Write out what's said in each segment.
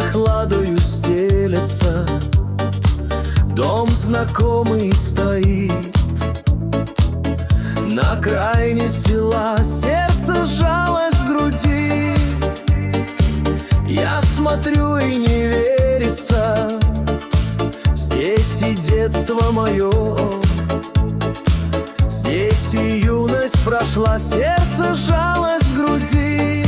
прохладою стелется, дом знакомый стоит. На окраине села сердце сжалось в груди. Я смотрю и не верится, здесь и детство мое, здесь и юность прошла, сердце сжалось в груди.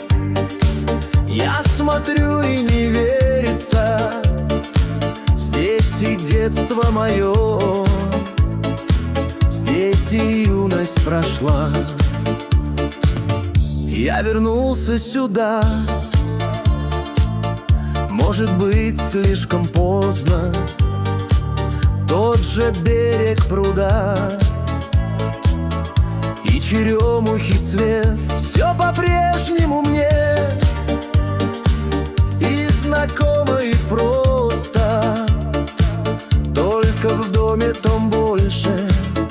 Я смотрю и не верится, здесь и детство мое, здесь и юность прошла. Я вернулся сюда, может быть, слишком поздно. Тот же берег пруда и черемухи цвет, все по-прежнему мне, и знакомо, и просто. Только в доме том больше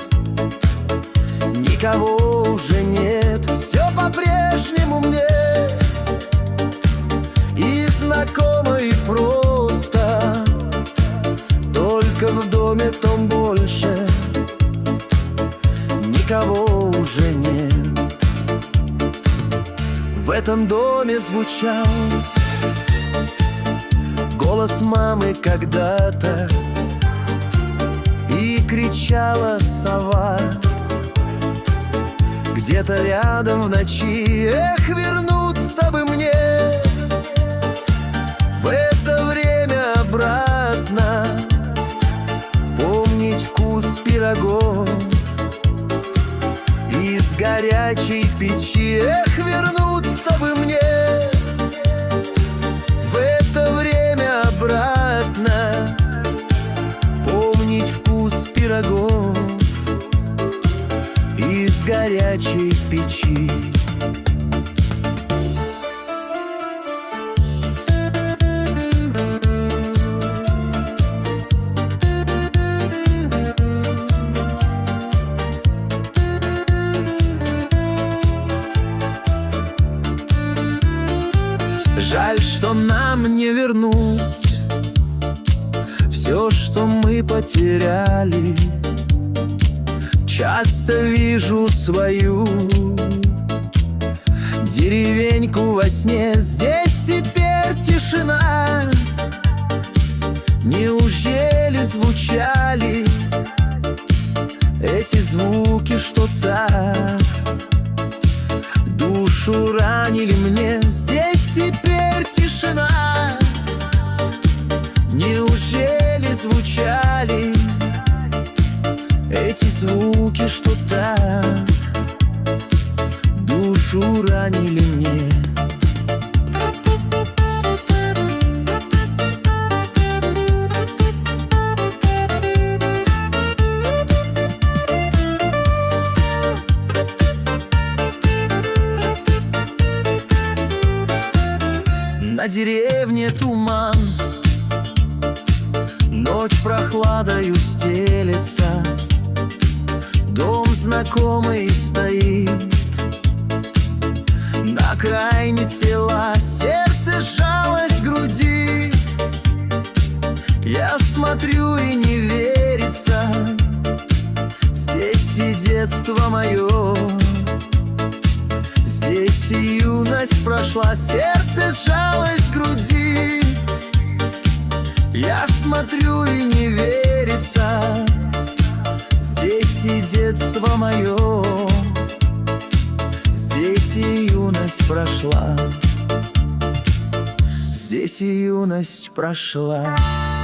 никого уже нет. Все по-прежнему мне, и знакомо, и просто. Только в доме том больше никого уже нет. В этом доме звучал голос мамы когда-то, и кричала сова где-то рядом в ночи. Эх, вернуться бы мне в это время обратно, помнить вкус пирогов из горячей печи. Эх, вернуться бы мне в это время обратно, помнить вкус пирогов из горячей печи. Жаль, что нам не вернуть все, что мы потеряли. Часто вижу свою деревеньку во сне. Здесь теперь тишина. Неужели звучали эти звуки, что так душу ранили мне? Здесь теперь тишина. Неужели звучали эти звуки, что так душу ранили мне? На деревне туман, ночь прохладою стелется, дом знакомый стоит. На окраине села сердце сжалось в груди. Я смотрю и не верится, здесь и детство мое, здесь и юность прошла, сердце сжалось в груди. Я смотрю и не верится, здесь и детство мое, здесь и юность прошла, здесь и юность прошла.